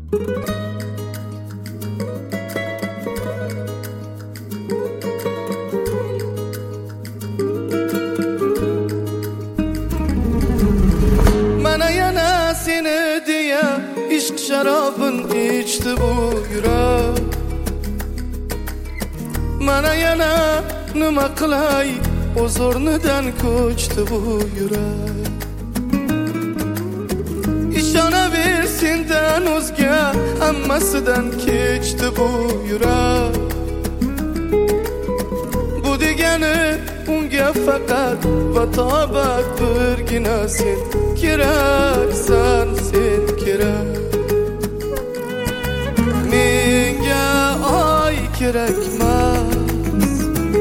Mana yana seni diye ishq sharobin ichdi bu yurak. Mana yana nima qilay, o'z o'rnidan ko'chdi bu yurak. Ishonaver sendan o'zga hammasidan kechdi bu yurak. Bu degani unga faqat vatobat birgina sen keraksan, sen kerak. Menga oy kerakmas,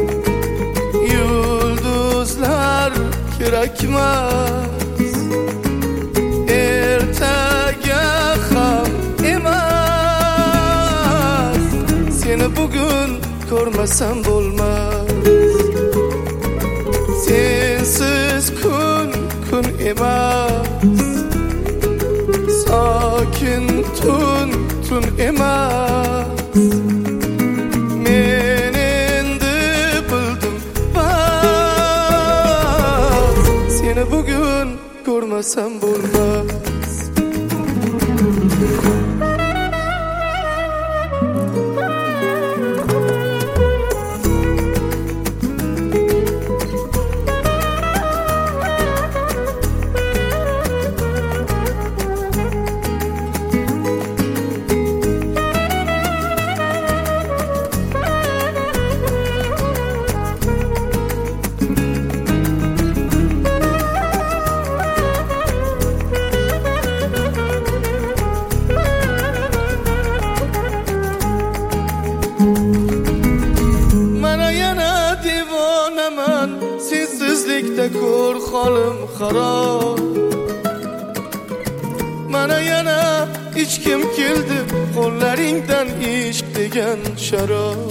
yulduzlar kerakmas, ertaga ham emas. Seni bugun ko'rmasam bo'lmas. Sensiz kun emas, sokin tun emas. Men endi bildim bas, seni bugun ko'rmasam bo'lmas. Mana yana devonaman, sensizlikda ko'r holim xarob. Mana yana ichkim keldi qo'llaringdan ishq degan sharob.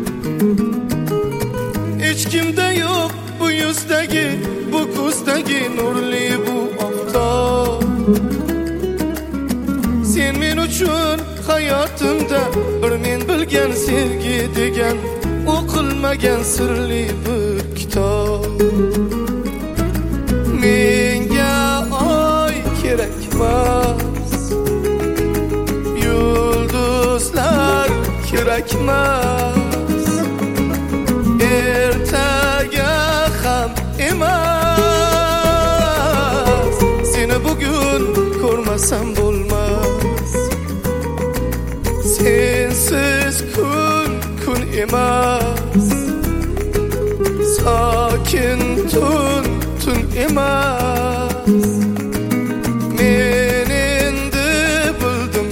Hech kimda yo'q bu yuzdagi, bu ko'zdagi nurli bu oftob. Sen men uchun hayotimda bir men bilgan sevgi degan o'qilmagan sirli bir kitob. Menga oy kerakmas, yulduzlar kerakmas, ertaga ham emas. Seni bugun ko'rmasam bo'lmas. Sensiz kun emas, sokin tun emas. Men endi bildim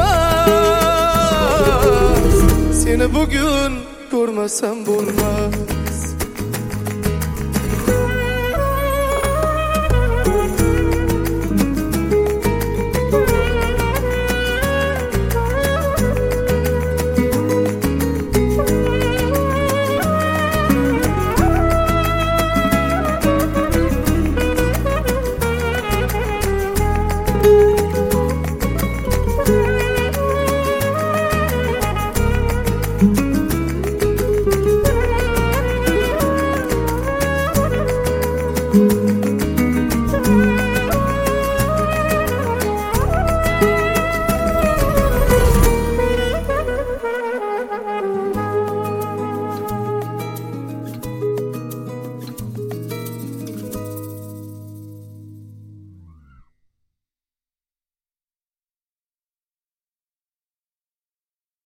bas, seni bugun ko'rmasam bo'lmas.